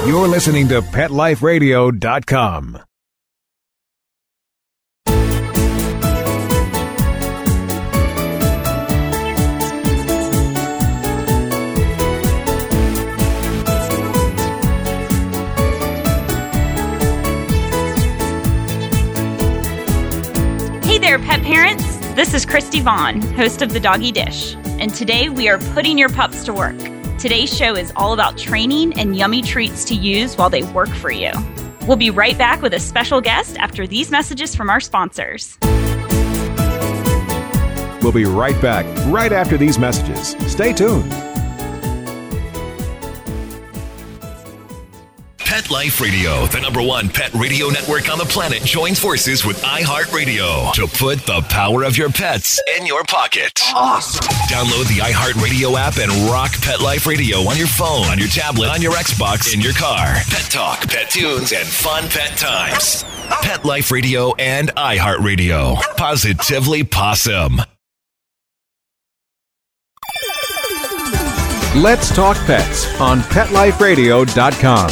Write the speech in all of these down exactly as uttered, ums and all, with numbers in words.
You're listening to pet life radio dot com. Hey there, pet parents. This is Christy Vaughn, host of The Doggy Dish, and today we are putting your pups to work. Today's show is all about training and yummy treats to use while they work for you. We'll be right back with a special guest after these messages from our sponsors. We'll be right back right after these messages. Stay tuned. Pet Life Radio, the number one pet radio network on the planet, joins forces with iHeartRadio to put the power of your pets in your pocket. Awesome! Download the iHeartRadio app and rock Pet Life Radio on your phone, on your tablet, on your Xbox, in your car. Pet talk, pet tunes, and fun pet times. Pet Life Radio and iHeartRadio. Positively Possum. Let's talk pets on pet life radio dot com.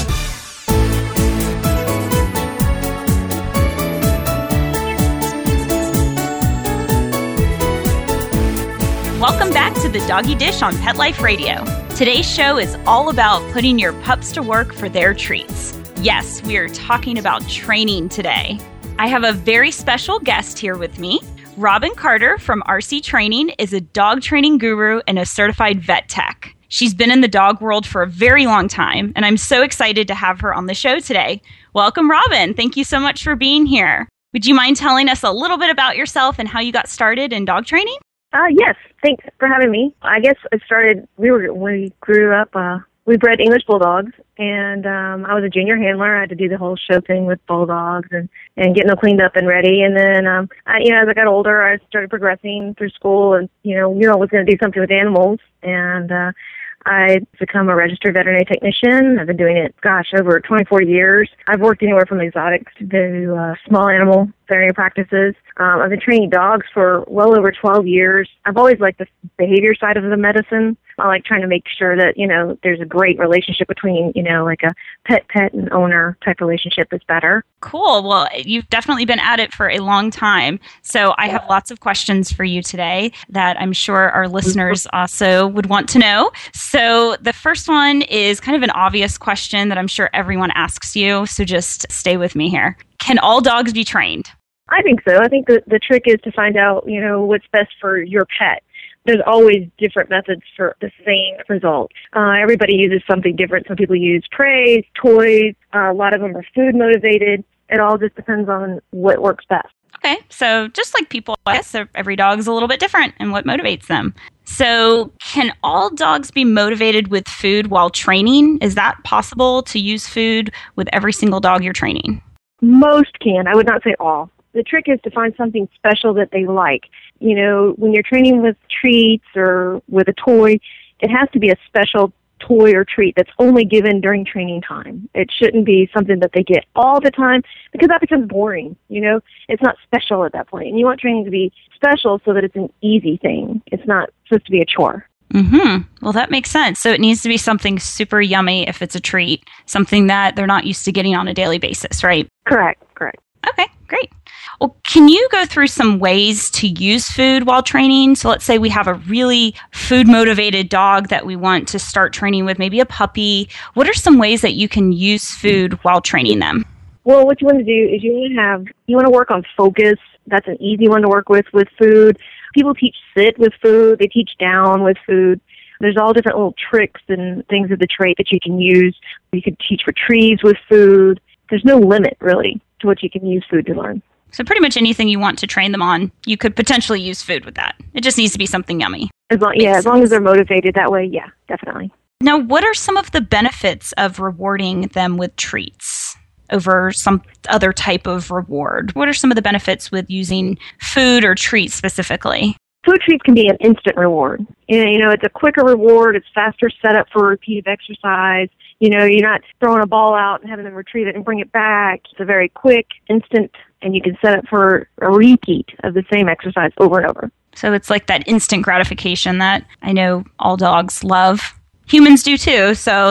Welcome back to The Doggy Dish on Pet Life Radio. Today's show is all about putting your pups to work for their treats. Yes, we are talking about training today. I have a very special guest here with me. Robin Carter from R C Training is a dog training guru and a certified vet tech. She's been in the dog world for a very long time, and I'm so excited to have her on the show today. Welcome, Robin. Thank you so much for being here. Would you mind telling us a little bit about yourself and how you got started in dog training? Uh, yes, thanks for having me. I guess I started, we were, when we grew up, uh, we bred English Bulldogs, and um, I was a junior handler. I had to do the whole show thing with Bulldogs and, and getting them cleaned up and ready. And then, um, I, you know, as I got older, I started progressing through school and, you know, you know, I was going to do something with animals. And uh, I become a registered veterinary technician. I've been doing it, gosh, over twenty-four years. I've worked anywhere from exotics to uh, small animal veterinary practices. Um, I've been training dogs for well over twelve years. I've always liked the behavior side of the medicine. I like trying to make sure that, you know, there's a great relationship between, you know, like a pet-pet and owner type relationship is better. Cool. Well, you've definitely been at it for a long time. So I have lots of questions for you today that I'm sure our listeners also would want to know. So the first one is kind of an obvious question that I'm sure everyone asks you. So just stay with me here. Can all dogs be trained? I think so. I think the, the trick is to find out, you know, what's best for your pet. There's always different methods for the same result. Uh, everybody uses something different. Some people use praise, toys. Uh, a lot of them are food motivated. It all just depends on what works best. Okay, so just like people, I guess every dog is a little bit different in what motivates them. So can all dogs be motivated with food while training? Is that possible to use food with every single dog you're training? Most can. I would not say all. The trick is to find something special that they like. You know, when you're training with treats or with a toy, it has to be a special toy or treat that's only given during training time. It shouldn't be something that they get all the time because that becomes boring. You know, it's not special at that point. And you want training to be special so that it's an easy thing. It's not supposed to be a chore. Mm-hmm. Well, that makes sense. So it needs to be something super yummy if it's a treat, something that they're not used to getting on a daily basis, right? Correct, correct. Okay, great. Well, can you go through some ways to use food while training? So let's say we have a really food-motivated dog that we want to start training with, maybe a puppy. What are some ways that you can use food while training them? Well, what you want to do is you want to have, you want to work on focus. That's an easy one to work with with food. People teach sit with food. They teach down with food. There's all different little tricks and things of the trait that you can use. You could teach retrieves with food. There's no limit, really, to what you can use food to learn. So pretty much anything you want to train them on, you could potentially use food with that. It just needs to be something yummy. As long, yeah, as long as they're motivated that way, yeah, definitely. Now, what are some of the benefits of rewarding them with treats over some other type of reward? What are some of the benefits with using food or treats specifically? Food treats can be an instant reward. You know, it's a quicker reward. It's faster setup for repeated exercise. You know, you're not throwing a ball out and having them retrieve it and bring it back. It's a very quick, instant, and you can set it for a repeat of the same exercise over and over. So it's like that instant gratification that I know all dogs love. Humans do too, so that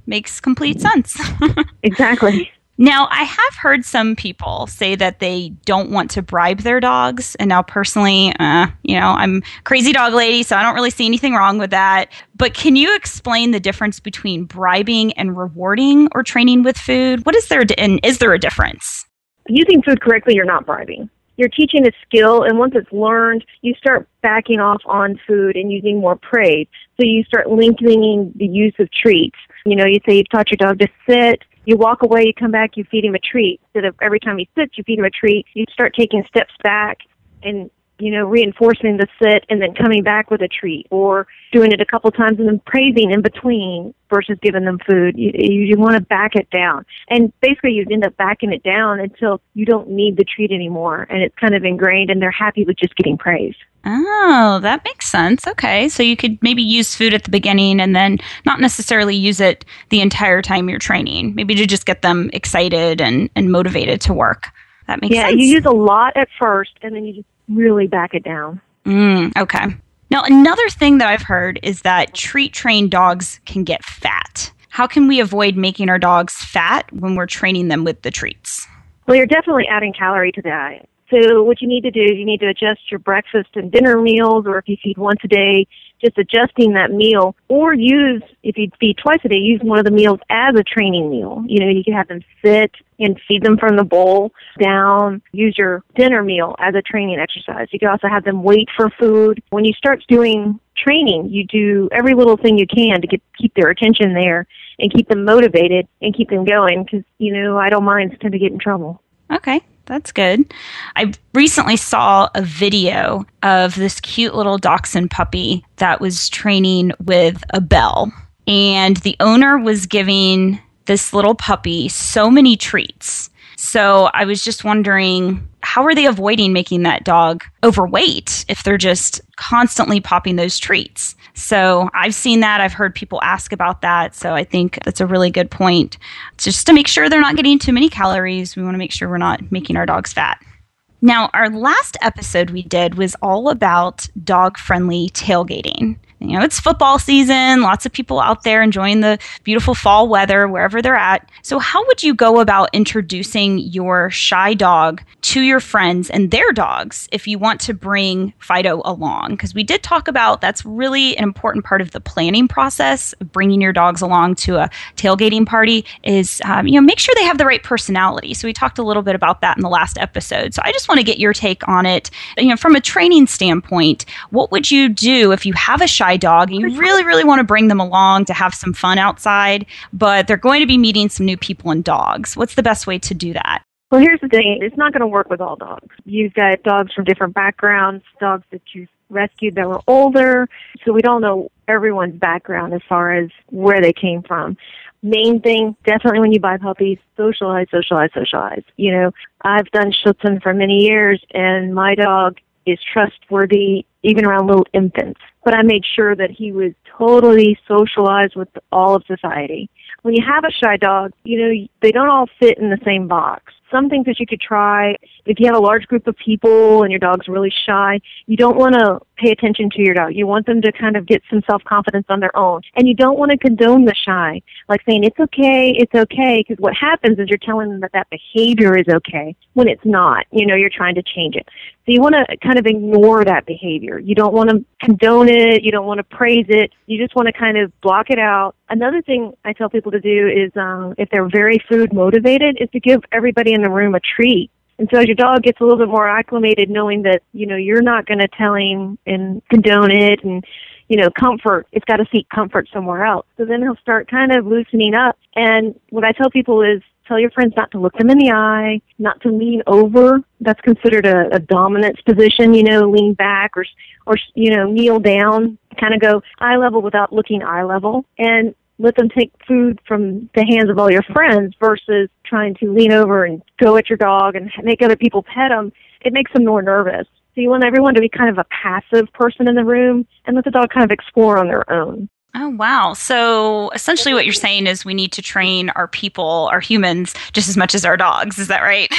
makes complete sense. Exactly. Now, I have heard some people say that they don't want to bribe their dogs. And now personally, uh, you know, I'm a crazy dog lady, so I don't really see anything wrong with that. But can you explain the difference between bribing and rewarding or training with food? What is there, and is there a difference? Using food correctly, you're not bribing. You're teaching a skill, and once it's learned, you start backing off on food and using more praise. So you start lengthening the use of treats. You know, you say you've taught your dog to sit. You walk away, you come back, you feed him a treat. Instead of every time he sits, you feed him a treat. You start taking steps back and, you know, reinforcing the sit and then coming back with a treat, or doing it a couple times and then praising in between versus giving them food. You, you, you want to back it down. And basically you end up backing it down until you don't need the treat anymore, and it's kind of ingrained and they're happy with just getting praise. Oh, that makes sense. Okay. So you could maybe use food at the beginning and then not necessarily use it the entire time you're training, maybe to just get them excited and, and motivated to work. That makes yeah, sense. Yeah, you use a lot at first and then you just really back it down. Mm, okay. Now, another thing that I've heard is that treat-trained dogs can get fat. How can we avoid making our dogs fat when we're training them with the treats? Well, you're definitely adding calorie to the diet. So what you need to do is you need to adjust your breakfast and dinner meals, or if you feed once a day, just adjusting that meal, or use, if you feed twice a day, use one of the meals as a training meal. You know, you can have them sit and feed them from the bowl down. Use your dinner meal as a training exercise. You can also have them wait for food. When you start doing training, you do every little thing you can to get, keep their attention there and keep them motivated and keep them going, because, you know, idle minds tend to get in trouble. Okay. That's good. I recently saw a video of this cute little dachshund puppy that was training with a bell. And the owner was giving this little puppy so many treats. So I was just wondering, how are they avoiding making that dog overweight if they're just constantly popping those treats? So I've seen that. I've heard people ask about that. So I think that's a really good point. Just to make sure they're not getting too many calories, we want to make sure we're not making our dogs fat. Now, our last episode we did was all about dog-friendly tailgating. You know, it's football season, lots of people out there enjoying the beautiful fall weather wherever they're at. So how would you go about introducing your shy dog to your friends and their dogs if you want to bring Fido along? Because we did talk about that's really an important part of the planning process of bringing your dogs along to a tailgating party is, um, you know, make sure they have the right personality. So we talked a little bit about that in the last episode. So I just want to get your take on it. You know, from a training standpoint, what would you do if you have a shy dog and you really, really want to bring them along to have some fun outside, but they're going to be meeting some new people and dogs? What's the best way to do that? Well, here's the thing. It's not going to work with all dogs. You've got dogs from different backgrounds, dogs that you've rescued that were older, so we don't know everyone's background as far as where they came from. Main thing, definitely when you buy puppies, socialize, socialize, socialize. You know, I've done Schutzhund for many years, and my dog is trustworthy even around little infants. But I made sure that he was totally socialized with all of society. When you have a shy dog, you know, they don't all fit in the same box. Some things that you could try, if you have a large group of people and your dog's really shy, you don't want to pay attention to your dog. You want them to kind of get some self-confidence on their own. And you don't want to condone the shy, like saying, it's okay, it's okay, because what happens is you're telling them that that behavior is okay when it's not. You know, you're trying to change it. So you want to kind of ignore that behavior. You don't want to condone it. You don't want to praise it. You just want to kind of block it out. Another thing I tell people to do is, um, if they're very food motivated, is to give everybody in the room a treat. And so as your dog gets a little bit more acclimated, knowing that, you know, you're not going to tell him and condone it and, you know, comfort, it's got to seek comfort somewhere else. So then he'll start kind of loosening up. And what I tell people is, tell your friends not to look them in the eye, not to lean over. That's considered a, a dominance position, you know, lean back or, or, you know, kneel down, kind of go eye level without looking eye level. And let them take food from the hands of all your friends versus trying to lean over and go at your dog and make other people pet them. It makes them more nervous. So you want everyone to be kind of a passive person in the room and let the dog kind of explore on their own. Oh, wow. So essentially what you're saying is we need to train our people, our humans, just as much as our dogs. Is that right?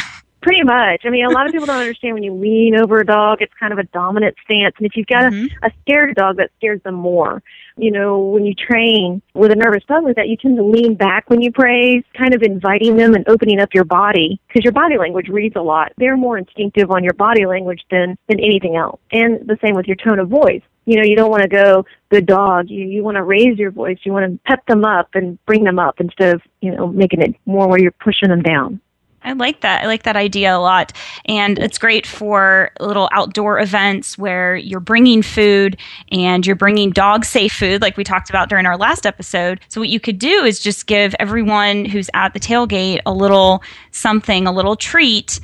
Pretty much. I mean, a lot of people don't understand when you lean over a dog, it's kind of a dominant stance. And if you've got mm-hmm. a, a scared dog, that scares them more. You know, when you train with a nervous dog like that, you tend to lean back when you praise, kind of inviting them and opening up your body, because your body language reads a lot. They're more instinctive on your body language than, than anything else. And the same with your tone of voice. You know, you don't want to go, good dog. You, you want to raise your voice. You want to pep them up and bring them up instead of, you know, making it more where you're pushing them down. I like that. I like that idea a lot. And it's great for little outdoor events where you're bringing food and you're bringing dog-safe food like we talked about during our last episode. So what you could do is just give everyone who's at the tailgate a little something, a little treat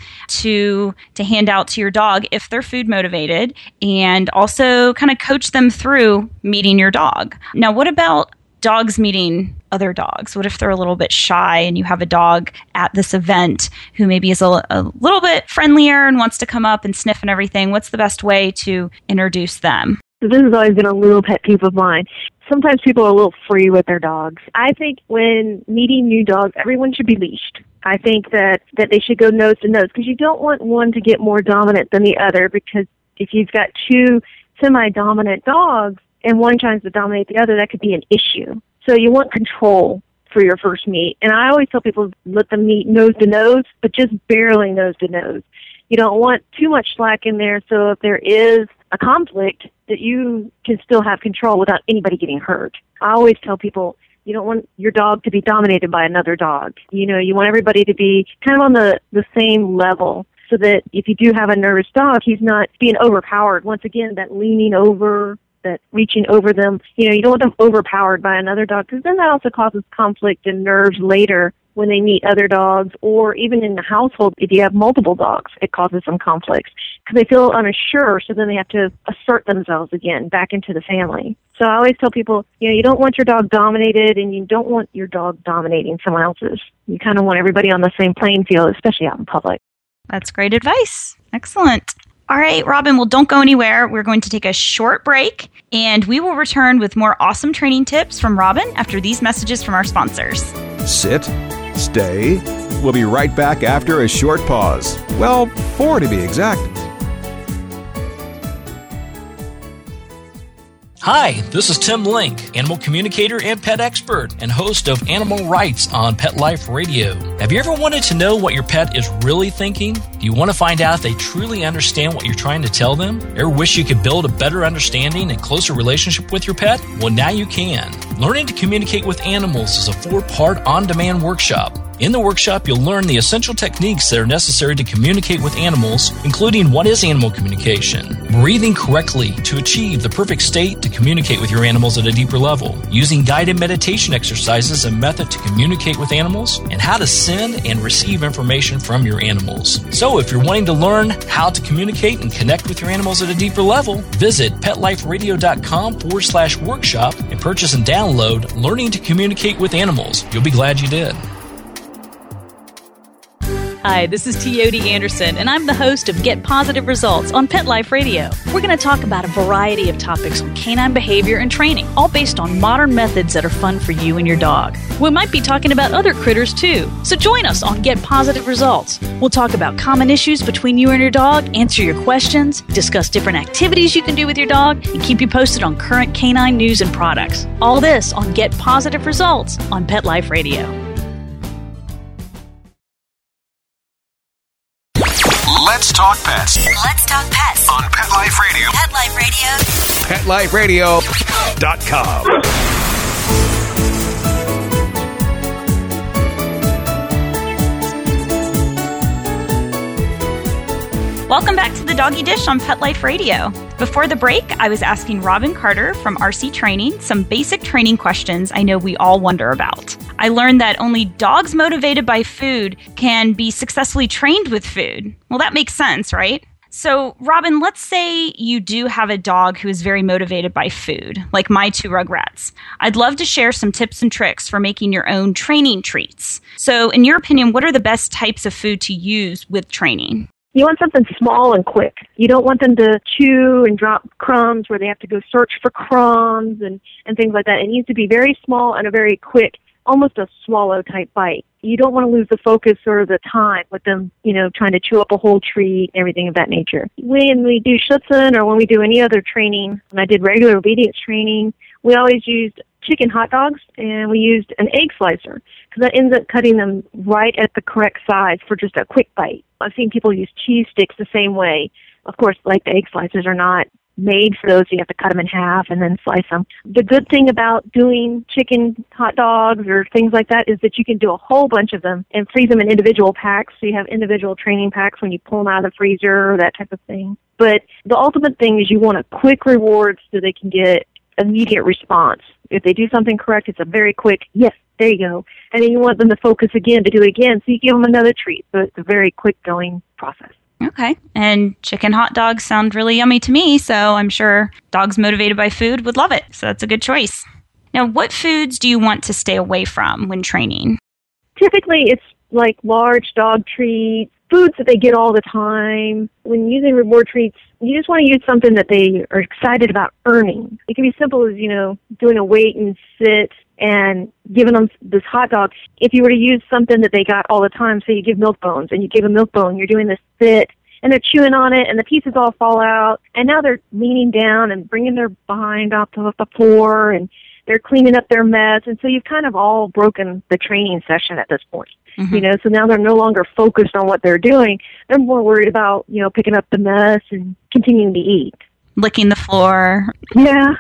to to hand out to your dog if they're food motivated, and also kind of coach them through meeting your dog. Now, what about dogs meeting other dogs? What if they're a little bit shy and you have a dog at this event who maybe is a, a little bit friendlier and wants to come up and sniff and everything? What's the best way to introduce them? This has always been a little pet peeve of mine. Sometimes people are a little free with their dogs. I think when meeting new dogs, everyone should be leashed. I think that, that they should go nose to nose, because you don't want one to get more dominant than the other, because if you've got two semi-dominant dogs, and one tries to dominate the other, that could be an issue. So you want control for your first meet. And I always tell people, let them meet nose to nose, but just barely nose to nose. You don't want too much slack in there, so if there is a conflict, that you can still have control without anybody getting hurt. I always tell people, you don't want your dog to be dominated by another dog. You know, you want everybody to be kind of on the, the same level, so that if you do have a nervous dog, he's not being overpowered. Once again, that leaning over, that reaching over them, you know, you don't want them overpowered by another dog, because then that also causes conflict and nerves later when they meet other dogs, or even in the household, if you have multiple dogs, it causes some conflicts because they feel unsure, so then they have to assert themselves again back into the family. So I always tell people, you know, you don't want your dog dominated, and you don't want your dog dominating someone else's. You kind of want everybody on the same playing field, especially out in public. That's great advice. Excellent. All right, Robin, well, don't go anywhere. We're going to take a short break, and we will return with more awesome training tips from Robin after these messages from our sponsors. Sit, stay. We'll be right back after a short pause. Well, four to be exact. Hi, this is Tim Link, animal communicator and pet expert and host of Animal Rights on Pet Life Radio. Have you ever wanted to know what your pet is really thinking? Do you want to find out if they truly understand what you're trying to tell them? Ever wish you could build a better understanding and closer relationship with your pet? Well, now you can. Learning to Communicate with Animals is a four-part on-demand workshop. In the workshop, you'll learn the essential techniques that are necessary to communicate with animals, including what is animal communication, breathing correctly to achieve the perfect state to communicate with your animals at a deeper level, using guided meditation exercises and method to communicate with animals, and how to send and receive information from your animals. So if you're wanting to learn how to communicate and connect with your animals at a deeper level, visit petliferadio.com forward slash workshop and purchase and download Learning to Communicate with Animals. You'll be glad you did. Hi, this is Teody Anderson, and I'm the host of Get Positive Results on Pet Life Radio. We're going to talk about a variety of topics on canine behavior and training, all based on modern methods that are fun for you and your dog. We might be talking about other critters too, so join us on Get Positive Results. We'll talk about common issues between you and your dog, answer your questions, discuss different activities you can do with your dog, and keep you posted on current canine news and products. All this on Get Positive Results on Pet Life Radio. Let's talk pets. Let's talk pets On Pet Life Radio. Pet Life Radio. pet life radio dot com. Welcome back to the Doggy Dish on Pet Life Radio. Before the break, I was asking Robin Carter from R C Training some basic training questions I know we all wonder about. I learned that only dogs motivated by food can be successfully trained with food. Well, that makes sense, right? So, Robin, let's say you do have a dog who is very motivated by food, like my two Rugrats. I'd love to share some tips and tricks for making your own training treats. So, in your opinion, what are the best types of food to use with training? You want something small and quick. You don't want them to chew and drop crumbs where they have to go search for crumbs and, and things like that. It needs to be very small and a very quick almost a swallow type bite. You don't want to lose the focus or the time with them, you know, trying to chew up a whole treat, everything of that nature. When we do Schutzhund or when we do any other training, when I did regular obedience training, we always used chicken hot dogs, and we used an egg slicer because that ends up cutting them right at the correct size for just a quick bite. I've seen people use cheese sticks the same way. Of course, like the egg slicers are not made for those. You have to cut them in half and then slice them. The good thing about doing chicken hot dogs or things like that is that you can do a whole bunch of them and freeze them in individual packs. So you have individual training packs when you pull them out of the freezer or that type of thing. But the ultimate thing is you want a quick reward so they can get immediate response. If they do something correct, it's a very quick, yes, there you go. And then you want them to focus again to do it again, so you give them another treat. So it's a very quick going process. Okay. And chicken hot dogs sound really yummy to me, so I'm sure dogs motivated by food would love it. So that's a good choice. Now, what foods do you want to stay away from when training? Typically, it's like large dog treats, foods that they get all the time. When using reward treats, you just want to use something that they are excited about earning. It can be simple as, you know, doing a wait and sit and giving them this hot dog. If you were to use something that they got all the time, say you give milk bones, and you give a milk bone, you're doing this sit, and they're chewing on it, and the pieces all fall out, and now they're leaning down and bringing their behind off the floor, and they're cleaning up their mess, and so you've kind of all broken the training session at this point. Mm-hmm. You know, so now they're no longer focused on what they're doing. They're more worried about, you know, picking up the mess and continuing to eat. Licking the floor. Yeah.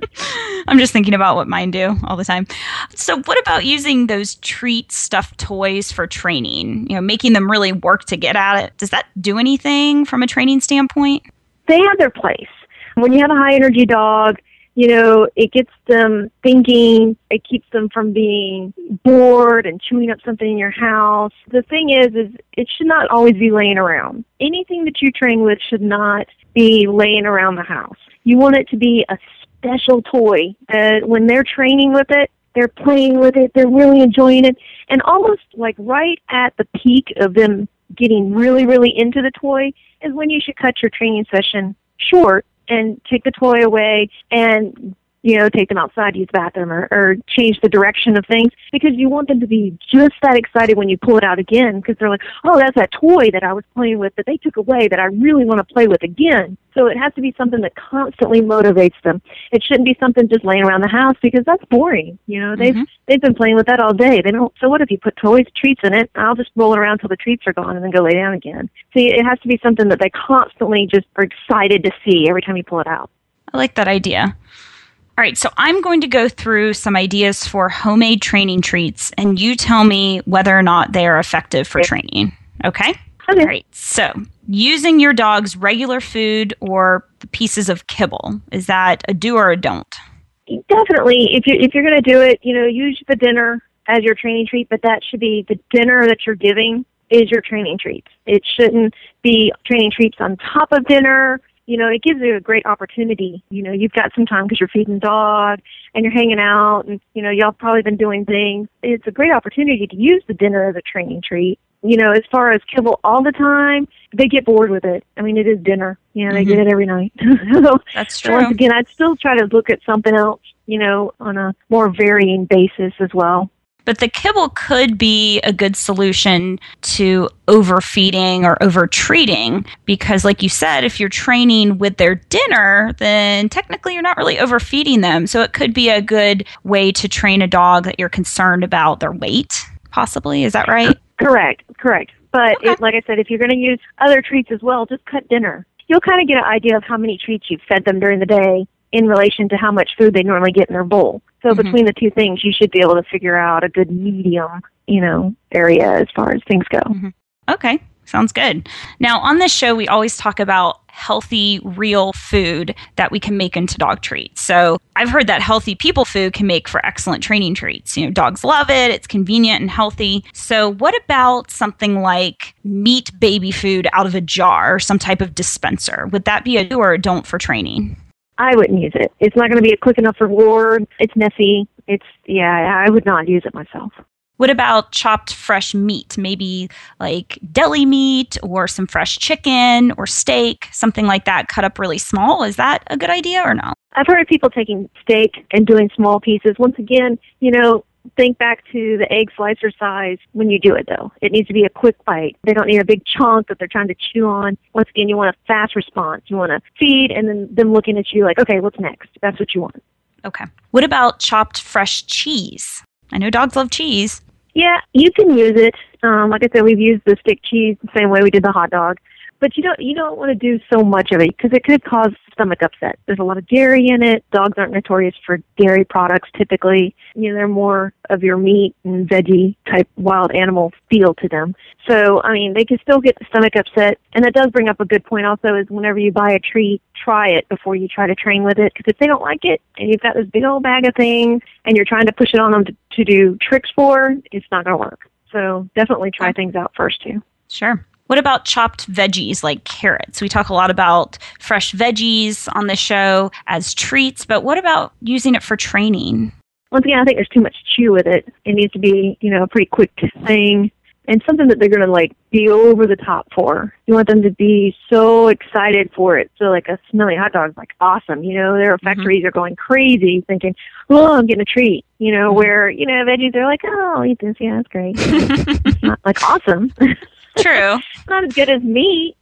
I'm just thinking about what mine do all the time. So what about using those treat stuffed toys for training? You know, making them really work to get at it. Does that do anything from a training standpoint? They have their place. When you have a high energy dog, you know, it gets them thinking, it keeps them from being bored and chewing up something in your house. The thing is, is it should not always be laying around. Anything that you train with should not be laying around the house. You want it to be a special toy that when they're training with it, they're playing with it, they're really enjoying it, and almost like right at the peak of them getting really, really into the toy is when you should cut your training session short and take the toy away and, you know, take them outside to use the bathroom or, or change the direction of things, because you want them to be just that excited when you pull it out again, because they're like, oh, that's that toy that I was playing with that they took away that I really want to play with again. So it has to be something that constantly motivates them. It shouldn't be something just laying around the house, because that's boring. You know, they've mm-hmm. they've been playing with that all day. They don't. So what if you put toys, treats in it? I'll just roll it around till the treats are gone and then go lay down again. See, it has to be something that they constantly just are excited to see every time you pull it out. I like that idea. All right, so I'm going to go through some ideas for homemade training treats, and you tell me whether or not they are effective for training. Okay? Okay. All right, so using your dog's regular food or the pieces of kibble, is that a do or a don't? Definitely. If you're, if you're going to do it, you know, use the dinner as your training treat, but that should be the dinner that you're giving is your training treats. It shouldn't be training treats on top of dinner. You know, it gives you a great opportunity. You know, you've got some time because you're feeding the dog and you're hanging out and, you know, y'all probably been doing things. It's a great opportunity to use the dinner as a training treat. You know, as far as kibble all the time, they get bored with it. I mean, it is dinner. You know, they mm-hmm. get it every night. So, that's true. Once again, I'd still try to look at something else, you know, on a more varying basis as well. But the kibble could be a good solution to overfeeding or overtreating, because like you said, if you're training with their dinner, then technically you're not really overfeeding them. So it could be a good way to train a dog that you're concerned about their weight, possibly. Is that right? Correct, correct. But okay. it, like I said, if you're going to use other treats as well, just cut dinner. You'll kind of get an idea of how many treats you've fed them during the day in relation to how much food they normally get in their bowl. So mm-hmm. between the two things, you should be able to figure out a good medium, you know, area as far as things go. Mm-hmm. Okay, sounds good. Now, on this show, we always talk about healthy, real food that we can make into dog treats. So I've heard that healthy people food can make for excellent training treats. You know, dogs love it. It's convenient and healthy. So what about something like meat baby food out of a jar or some type of dispenser? Would that be a do or a don't for training? I wouldn't use it. It's not going to be a quick enough reward. It's messy. It's, yeah, I would not use it myself. What about chopped fresh meat? Maybe like deli meat or some fresh chicken or steak, something like that, cut up really small. Is that a good idea or no? I've heard of people taking steak and doing small pieces. Once again, you know, Think back to the egg slicer size when you do it, though. It needs to be a quick bite. They don't need a big chunk that they're trying to chew on. Once again, you want a fast response. You want to feed and then them looking at you like, okay, what's next? That's what you want. Okay. What about chopped fresh cheese? I know dogs love cheese. Yeah, you can use it. Um, like I said, we've used the stick cheese the same way we did the hot dog. But you don't you don't want to do so much of it because it could cause stomach upset. There's a lot of dairy in it. Dogs aren't notorious for dairy products typically. You know, they're more of your meat and veggie type wild animal feel to them. So, I mean, they can still get the stomach upset. And that does bring up a good point also is whenever you buy a treat, try it before you try to train with it. Because if they don't like it and you've got this big old bag of things and you're trying to push it on them to, to do tricks for, it's not going to work. So definitely try things out first too. Sure. What about chopped veggies like carrots? We talk a lot about fresh veggies on the show as treats, but what about using it for training? Once again, I think there's too much chew with it. It needs to be, you know, a pretty quick thing and something that they're going to, like, be over the top for. You want them to be so excited for it. So, like, a smelly hot dog is, like, awesome. You know, their factories mm-hmm. are going crazy thinking, oh, I'm getting a treat. You know, mm-hmm. where, you know, veggies are like, oh, I'll eat this. Yeah, that's great. It's not, like, awesome. True. It's not as good as meat.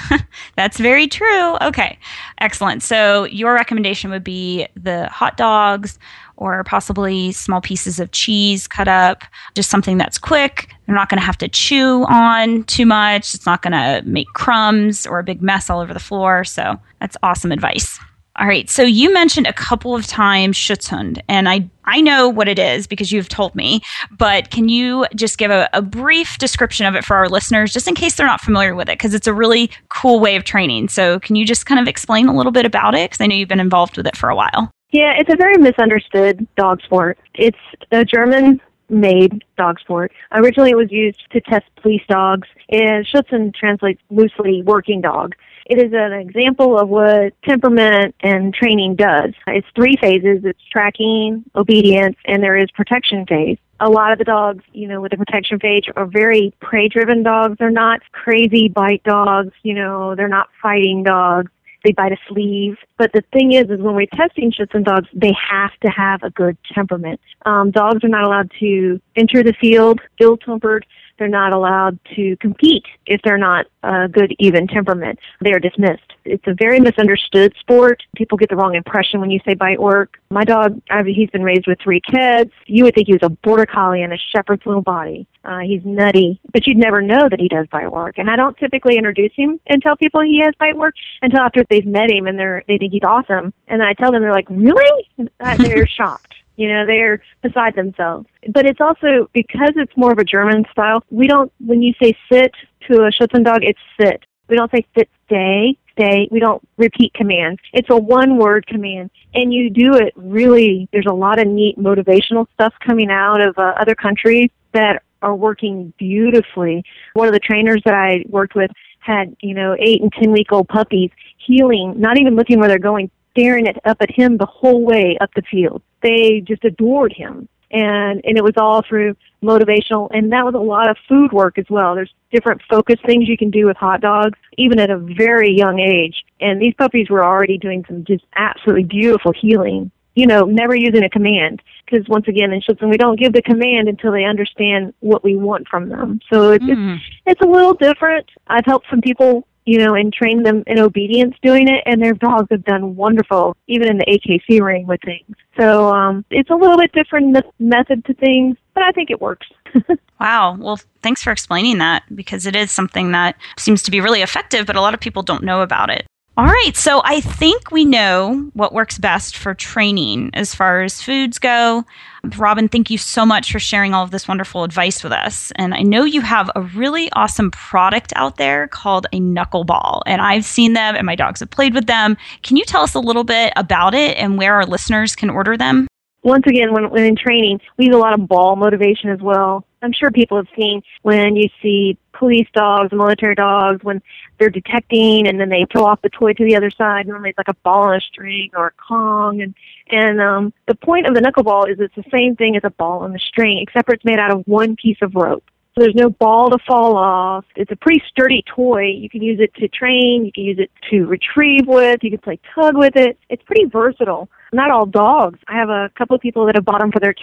That's very true. Okay. Excellent. So your recommendation would be the hot dogs or possibly small pieces of cheese cut up, just something that's quick. They're not going to have to chew on too much. It's not going to make crumbs or a big mess all over the floor. So that's awesome advice. All right. So you mentioned a couple of times Schutzhund, and I, I know what it is because you've told me, but can you just give a, a brief description of it for our listeners, just in case they're not familiar with it, because it's a really cool way of training. So can you just kind of explain a little bit about it? Because I know you've been involved with it for a while. Yeah, it's a very misunderstood dog sport. It's a German-made dog sport. Originally, it was used to test police dogs, and Schutzhund translates loosely working dog. It is an example of what temperament and training does. It's three phases. It's tracking, obedience, and there is protection phase. A lot of the dogs, you know, with the protection phase are very prey-driven dogs. They're not crazy bite dogs. You know, they're not fighting dogs. They bite a sleeve. But the thing is, is when we're testing Schutzhund dogs, they have to have a good temperament. Um, dogs are not allowed to enter the field ill-tempered. They're not allowed to compete if they're not a good, even temperament. They are dismissed. It's a very misunderstood sport. People get the wrong impression when you say bite work. My dog, I mean, he's been raised with three kids. You would think he was a border collie in a shepherd's little body. Uh, he's nutty, but you'd never know that he does bite work. And I don't typically introduce him and tell people he has bite work until after they've met him and they're they think he's awesome. And I tell them, they're like, really? Uh, they're shocked. You know, they're beside themselves. But it's also, because it's more of a German style, we don't, when you say sit to a Schutzhund dog, it's sit. We don't say sit, stay, stay. We don't repeat commands. It's a one-word command. And you do it really, there's a lot of neat motivational stuff coming out of uh, other countries that are working beautifully. One of the trainers that I worked with had, you know, eight and ten-week-old puppies healing, not even looking where they're going, staring at, up at him the whole way up the field. They just adored him. And and it was all through motivational, and that was a lot of food work as well. There's different focus things you can do with hot dogs, even at a very young age. And these puppies were already doing some just absolutely beautiful healing, you know, never using a command. Because once again, in Schutzhund, we don't give the command until they understand what we want from them. So it's, mm. it's, it's a little different. I've helped some people, you know, and train them in obedience doing it, and their dogs have done wonderful, even in the A K C ring with things. So um, it's a little bit different me- method to things, but I think it works. Wow. Well, thanks for explaining that, because it is something that seems to be really effective, but a lot of people don't know about it. All right, so I think we know what works best for training as far as foods go. Robin, thank you so much for sharing all of this wonderful advice with us. And I know you have a really awesome product out there called a knuckleball, and I've seen them and my dogs have played with them. Can you tell us a little bit about it and where our listeners can order them? Once again, when, when in training, we use a lot of ball motivation as well. I'm sure people have seen when you see police dogs, military dogs, when they're detecting and then they throw off the toy to the other side. Normally it's like a ball on a string or a Kong. And, and um, the point of the knuckleball is it's the same thing as a ball on the string, except for it's made out of one piece of rope. So there's no ball to fall off. It's a pretty sturdy toy. You can use it to train. You can use it to retrieve with. You can play tug with it. It's pretty versatile. Not all dogs. I have a couple of people that have bought them for their cats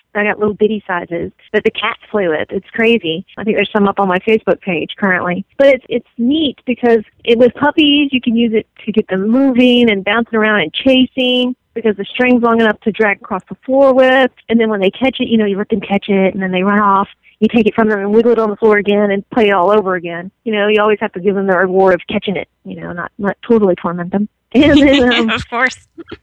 I got little bitty sizes that the cats play with. It's crazy. I think there's some up on my Facebook page currently. But it's it's neat because it, with puppies, you can use it to get them moving and bouncing around and chasing because the string's long enough to drag across the floor with. And then when they catch it, you know, you let them catch it, and then they run off. You take it from them and wiggle it on the floor again and play it all over again. You know, you always have to give them the reward of catching it, you know, not, not totally torment them. And then, um, of course.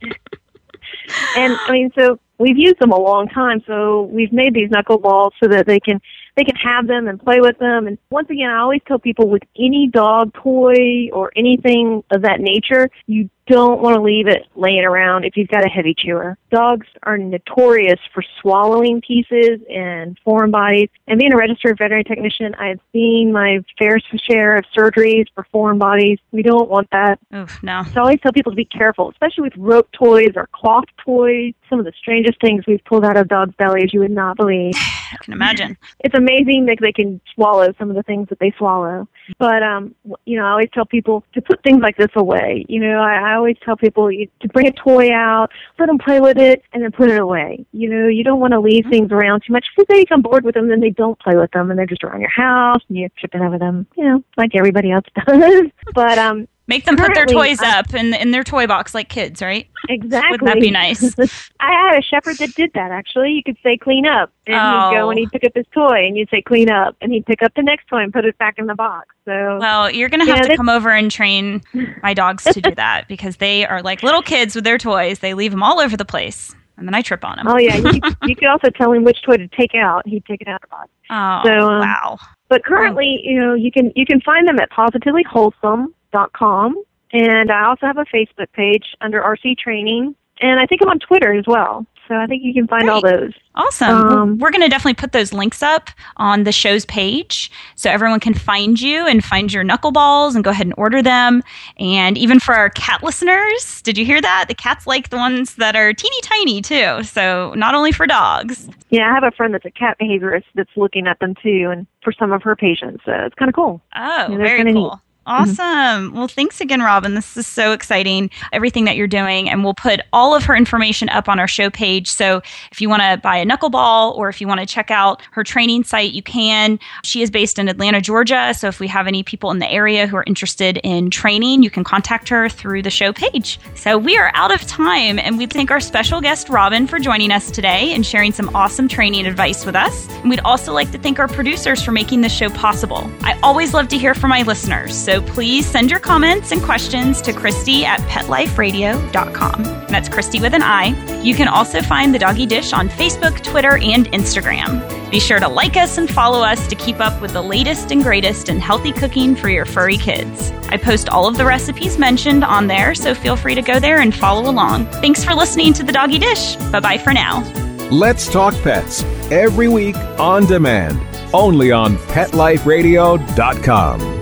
And, I mean, so we've used them a long time, so we've made these knuckleballs so that they can they can have them and play with them. And once again, I always tell people with any dog toy or anything of that nature, you don't want to leave it laying around if you've got a heavy chewer. Dogs are notorious for swallowing pieces and foreign bodies. And being a registered veterinary technician, I have seen my fair share of surgeries for foreign bodies. We don't want that. Oof, no. So I always tell people to be careful, especially with rope toys or cloth toys. Some of the strangest things we've pulled out of dogs' bellies you would not believe. I can imagine. It's amazing that they can swallow some of the things that they swallow. But, um, you know, I always tell people to put things like this away. You know, I, I always tell people you, to bring a toy out, let them play with it, and then put it away. You know, you don't want to leave things around too much because they become bored with them, then they don't play with them, and they're just around your house, and you're tripping over them, you know, like everybody else does. But, um, make them put their toys I, up in, in their toy box like kids, right? Exactly. Wouldn't that be nice? I had a shepherd that did that, actually. You could say, clean up. And oh. he'd go and he'd pick up his toy, and you'd say, clean up. And he'd pick up the next toy and put it back in the box. So, well, you're going to have yeah, to this- come over and train my dogs to do that because they are like little kids with their toys. They leave them all over the place, and then I trip on them. Oh, yeah. You, you could also tell him which toy to take out. He'd take it out of the box. Oh, so, um, wow. But currently, you know, you can you can find them at positively wholesome dot com. And I also have a Facebook page under R C Training. And I think I'm on Twitter as well. So I think you can find Great. all those. Awesome. Um, well, we're going to definitely put those links up on the show's page so everyone can find you and find your knuckleballs and go ahead and order them. And even for our cat listeners, did you hear that? The cats like the ones that are teeny tiny too. So not only for dogs. Yeah, I have a friend that's a cat behaviorist that's looking at them too, and for some of her patients. So it's kind of cool. Oh, yeah, very cool. Neat. Awesome. Mm-hmm. Well, thanks again, Robin. This is so exciting, everything that you're doing. And we'll put all of her information up on our show page. So if you want to buy a knuckleball or if you want to check out her training site, you can. She is based in Atlanta, Georgia. So if we have any people in the area who are interested in training, you can contact her through the show page. So we are out of time. And we thank our special guest, Robin, for joining us today and sharing some awesome training advice with us. And we'd also like to thank our producers for making this show possible. I always love to hear from my listeners. So So please send your comments and questions to Christy at pet life radio dot com. That's Christy with an I. You can also find The Doggy Dish on Facebook, Twitter, and Instagram. Be sure to like us and follow us to keep up with the latest and greatest in healthy cooking for your furry kids. I post all of the recipes mentioned on there, so feel free to go there and follow along. Thanks for listening to The Doggy Dish. Bye-bye for now. Let's Talk Pets, every week on demand, only on pet life radio dot com.